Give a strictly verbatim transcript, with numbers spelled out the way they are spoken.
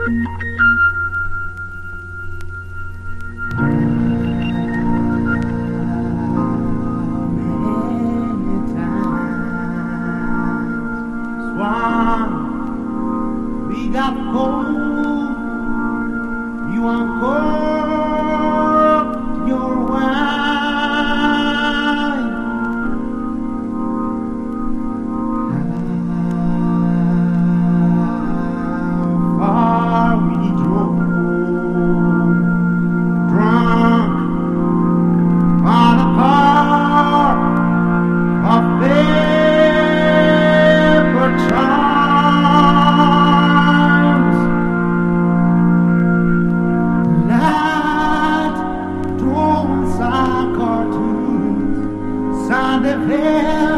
Got cold, you uncorked your wine. How far we drove, drunk by the park of paper chimes. Sound of hell.